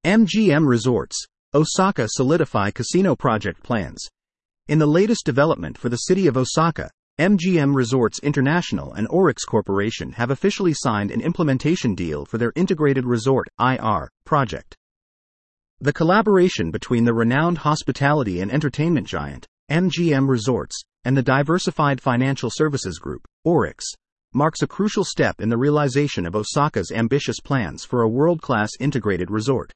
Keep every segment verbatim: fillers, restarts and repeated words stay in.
M G M Resorts, Osaka solidify casino project plans. In the latest development for the city of Osaka, M G M Resorts International and Orix Corporation have officially signed an implementation deal for their Integrated Resort (I R) project. The collaboration between the renowned hospitality and entertainment giant, M G M Resorts, and the Diversified Financial Services Group, Orix, marks a crucial step in the realization of Osaka's ambitious plans for a world-class integrated resort.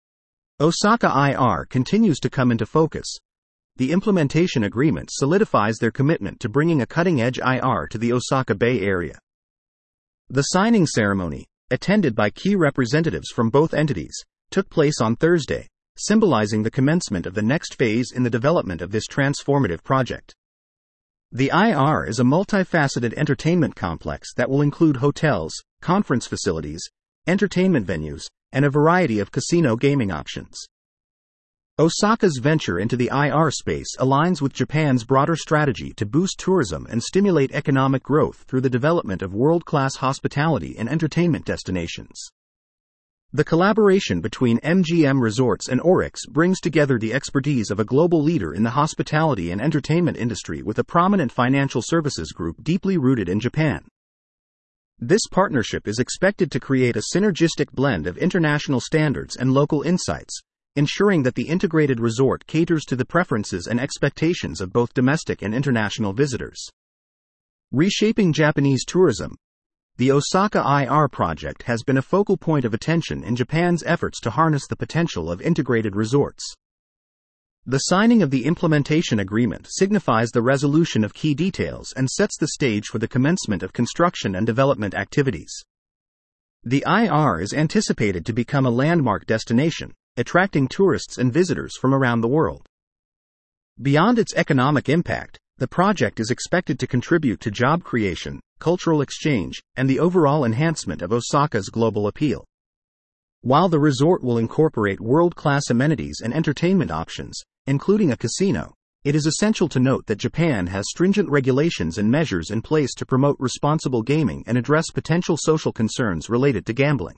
Osaka I R continues to come into focus. The implementation agreement solidifies their commitment to bringing a cutting-edge I R to the Osaka Bay Area. The signing ceremony, attended by key representatives from both entities, took place on Thursday, symbolizing the commencement of the next phase in the development of this transformative project. The I R is a multifaceted entertainment complex that will include hotels, conference facilities, entertainment venues, and a variety of casino gaming options. Osaka's venture into the I R space aligns with Japan's broader strategy to boost tourism and stimulate economic growth through the development of world-class hospitality and entertainment destinations. The collaboration between M G M Resorts and Orix brings together the expertise of a global leader in the hospitality and entertainment industry with a prominent financial services group deeply rooted in Japan. This partnership is expected to create a synergistic blend of international standards and local insights, ensuring that the integrated resort caters to the preferences and expectations of both domestic and international visitors. Reshaping Japanese tourism. The Osaka I R project has been a focal point of attention in Japan's efforts to harness the potential of integrated resorts. The signing of the implementation agreement signifies the resolution of key details and sets the stage for the commencement of construction and development activities. The I R is anticipated to become a landmark destination, attracting tourists and visitors from around the world. Beyond its economic impact, the project is expected to contribute to job creation, cultural exchange, and the overall enhancement of Osaka's global appeal. While the resort will incorporate world-class amenities and entertainment options, including a casino, it is essential to note that Japan has stringent regulations and measures in place to promote responsible gaming and address potential social concerns related to gambling.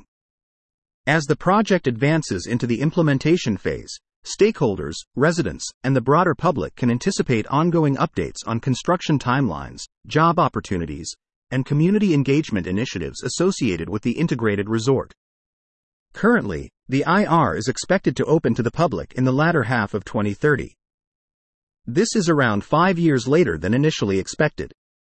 As the project advances into the implementation phase, stakeholders, residents, and the broader public can anticipate ongoing updates on construction timelines, job opportunities, and community engagement initiatives associated with the integrated resort. Currently, the I R is expected to open to the public in the latter half of twenty thirty. This is around five years later than initially expected.